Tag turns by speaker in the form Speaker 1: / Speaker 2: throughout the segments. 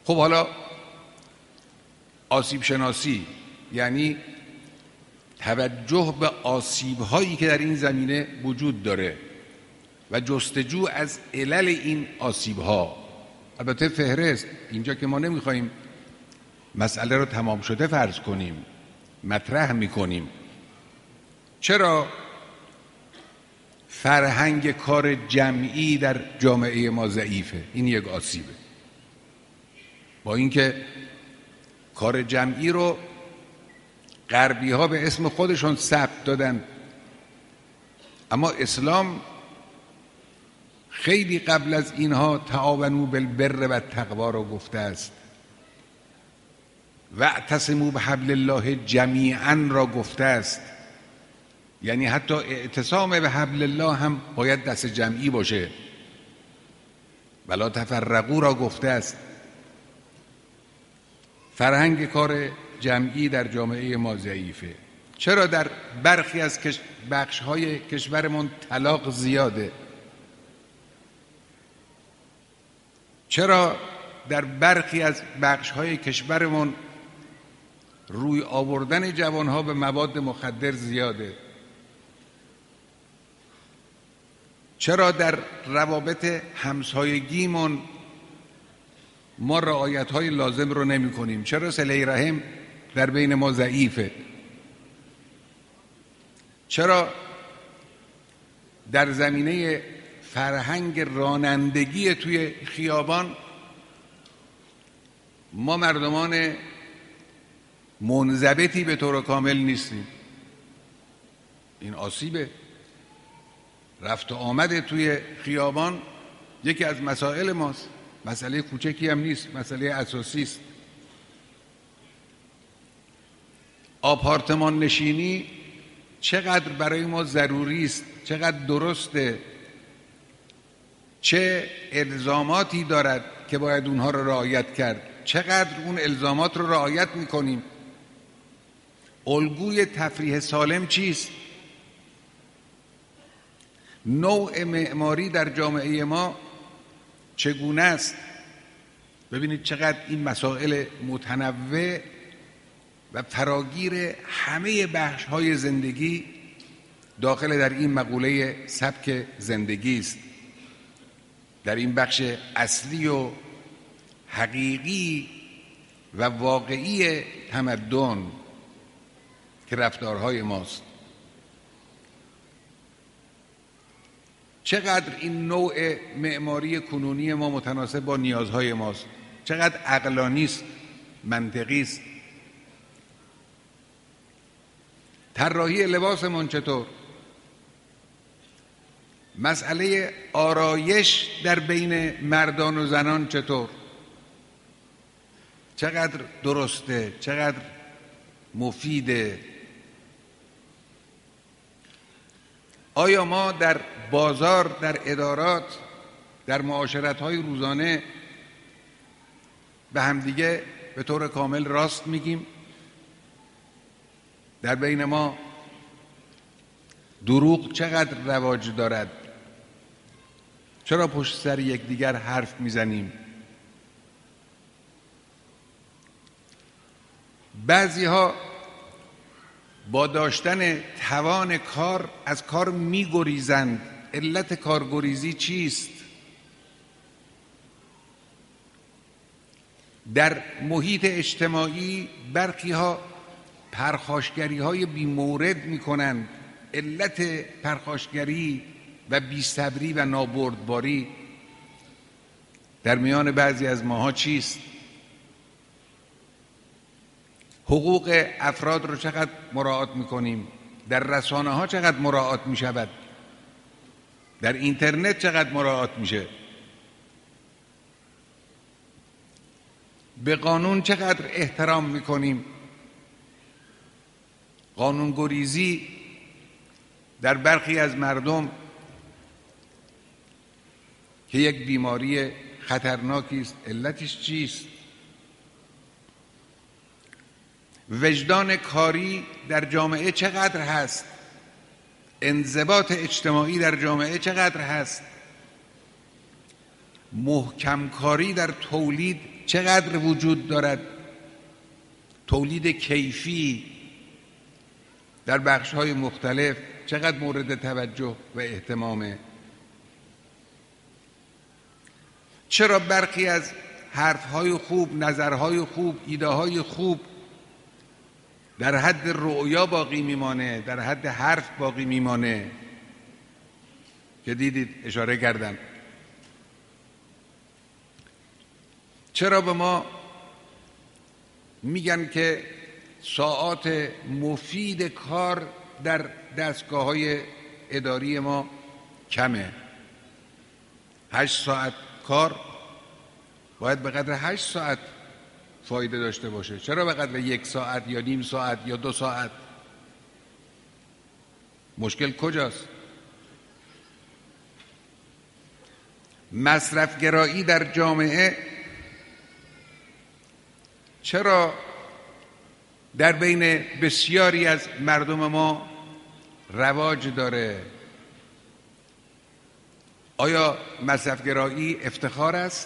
Speaker 1: خب حالا آسیب شناسی یعنی توجه به آسیب‌هایی که در این زمینه وجود داره و جستجو از علل این آسیب‌ها. البته فهرست اینجا که ما نمی‌خوایم مسئله رو تمام شده فرض کنیم، مطرح می‌کنیم چرا فرهنگ کار جمعی در جامعه ما ضعیفه. این یک آسیبه، با اینکه کار جمعی رو غربی ها به اسم خودشون ثبت دادن، اما اسلام خیلی قبل از اینها تعاونوا بالبر و التقوا رو گفته است، واعتصموا بحبل الله جمیعا را گفته است. یعنی حتی اعتصام به حبل الله هم باید دست جمعی باشه. ولا تفرقوا را گفته است. فرهنگ کار جمعی در جامعه ما ضعیفه. چرا در برخی از بخش‌های کشورمون طلاق زیاده؟ چرا در برخی از بخش‌های کشورمون روی آوردن جوانها به مواد مخدر زیاده؟ چرا در روابط همسایگیمون ما رعایت‌های لازم رو نمی کنیم؟ چرا صله رحم در بین ما ضعیفه؟ چرا در زمینه فرهنگ رانندگی توی خیابان ما مردمان منضبطی به طور کامل نیستیم؟ این آسیبه. رفت و آمد توی خیابان یکی از مسائل ماست، مسئله کوچکی هم نیست، مسئله اساسی است. آپارتمان نشینی چقدر برای ما ضروری است، چقدر درسته، چه الزاماتی دارد که باید اونها رو رعایت کرد، چقدر اون الزامات رو رعایت میکنیم. الگوی تفریح سالم چیست؟ نوع معماری در جامعه ما چگونه است؟ ببینید چقدر این مسائل متنوع و فراگیر همه بخش‌های زندگی داخل در این مقوله سبک زندگی است. در این بخش اصلی و حقیقی و واقعی تمدن که رفتارهای ماست. چقدر این نوع معماری کنونی ما متناسب با نیازهای ماست، چقدر عقلانی است، منطقی است. طراحی لباسمون چطور؟ مسئله آرایش در بین مردان و زنان چطور؟ چقدر درسته، چقدر مفیده؟ آیا ما در بازار، در ادارات، در معاشرت‌های روزانه به همدیگه به طور کامل راست میگیم؟ در بین ما دروغ چقدر رواج دارد؟ چرا پشت سر یکدیگر حرف میزنیم؟ بعضی‌ها با داشتن توان کار از کار می‌گریزند. علت کارگریزی چیست؟ در محیط اجتماعی برخی‌ها پرخاشگری‌های بی‌مورد می‌کنند. علت پرخاشگری و بی‌صبری و نابردباری در میان بعضی از ماها چیست؟ حقوق افراد رو چقدر مراعات میکنیم؟ در رسانه ها چقدر مراعات میشود؟ در اینترنت چقدر مراعات میشه؟ به قانون چقدر احترام میکنیم؟ قانونگریزی در برخی از مردم که یک بیماری خطرناکی است، علتش چیست؟ وجدان کاری در جامعه چقدر هست؟ انضباط اجتماعی در جامعه چقدر هست؟ محکم کاری در تولید چقدر وجود دارد، تولید کیفی در بخش‌های مختلف چقدر مورد توجه و اهتمامه. چرا برخی از حرف‌های خوب، نظرهای خوب، ایده‌های خوب در حد رؤیا باقی میمانه، در حد حرف باقی میمانه که دیدید اشاره کردم. چرا به ما میگن که ساعات مفید کار در دستگاه‌های اداری ما کمه؟ 8 ساعت کار باید به قدر 8 ساعت فایده داشته باشه. چرا به قدر 1 ساعت یا نیم ساعت یا 2 ساعت؟ مشکل کجاست؟ مصرفگرایی در جامعه چرا در بین بسیاری از مردم ما رواج داره؟ آیا مصرفگرایی افتخار است؟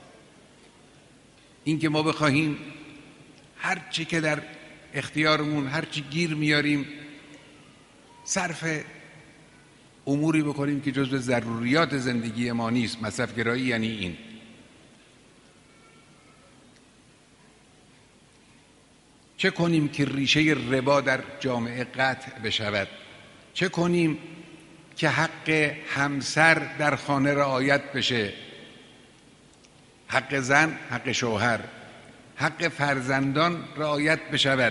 Speaker 1: این که ما بخواهیم هر چی که در اختیارمون، هر چی گیر میاریم، صرف اموری بکنیم که جزو ضروریات زندگی ما نیست. مصرفگرایی یعنی این. چه کنیم که ریشه ربا در جامعه قطع بشود؟ چه کنیم که حق همسر در خانه رعایت بشه؟ حق زن، حق شوهر، حق فرزندان رعایت بشود؟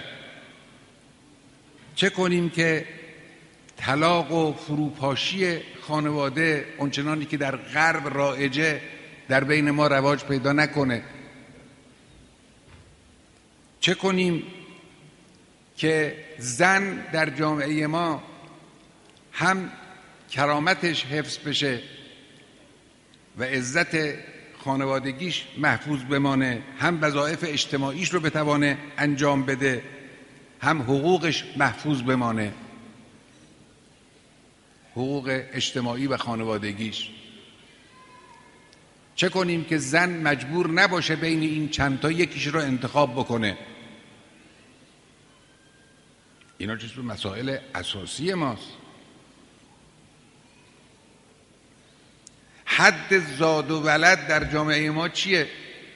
Speaker 1: چه کنیم که طلاق و فروپاشی خانواده اونچنانی که در غرب رایجه در بین ما رواج پیدا نکنه؟ چه کنیم که زن در جامعه ما هم کرامتش حفظ بشه و عزت خانوادگیش محفوظ بمانه، هم وظایف اجتماعیش رو بتوانه انجام بده، هم حقوقش محفوظ بمانه، حقوق اجتماعی و خانوادگیش؟ چه کنیم که زن مجبور نباشه بین این چند تا یکیش رو انتخاب بکنه؟ اینا جزو مسائل اساسی ماست. حد زاد و ولد در جامعه ما چیه؟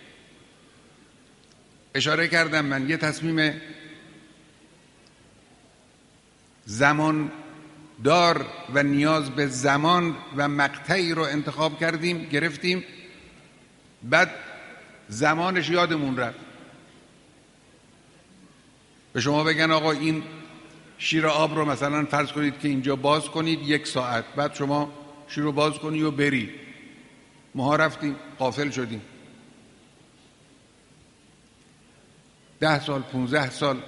Speaker 1: اشاره کردم من یه تصمیم زمان دار و نیاز به زمان و مقطعی رو انتخاب کردیم، گرفتیم، بعد زمانش یادمون رفت. به شما بگن آقا این شیر آب رو مثلا فرض کنید که اینجا باز کنید 1 ساعت، بعد شما شیر رو باز کنی و بری. ما رفتیم غافل شدیم. 10 سال 15 سال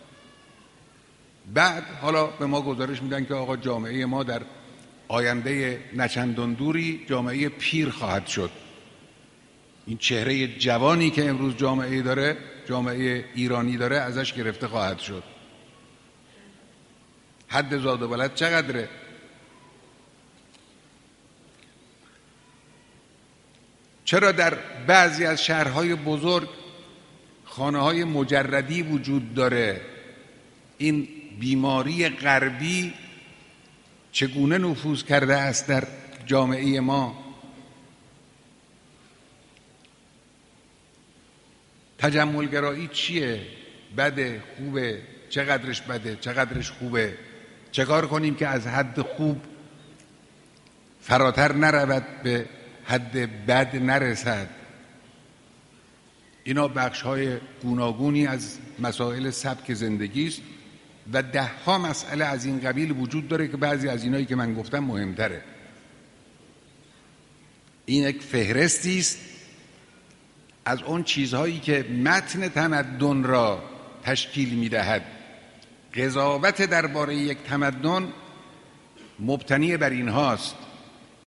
Speaker 1: بعد حالا به ما گزارش میدن که آقا جامعه ما در آینده نچندان دوری جامعه پیر خواهد شد. این چهره جوانی که امروز جامعه داره، جامعه ایرانی داره، ازش گرفته خواهد شد. حد زاد و ولد چقدره؟ چرا در بعضی از شهرهای بزرگ خانه‌های مجردی وجود داره؟ این بیماری غربی چگونه نفوذ کرده است در جامعه ما؟ تجملگرایی چیه؟ بده؟ خوبه؟ چقدرش بده؟ چقدرش خوبه؟ چه کار کنیم که از حد خوب فراتر نرود، به حد بد نرسد؟ اینا بخش‌های گوناگونی از مسائل سبک زندگی است و 10 مسئله از این قبیل وجود داره که بعضی از اینایی که من گفتم مهمتره. این یک فهرستی است از اون چیزهایی که متن تمدن را تشکیل می‌دهد. قضاوت درباره یک تمدن مبتنی بر اینهاست.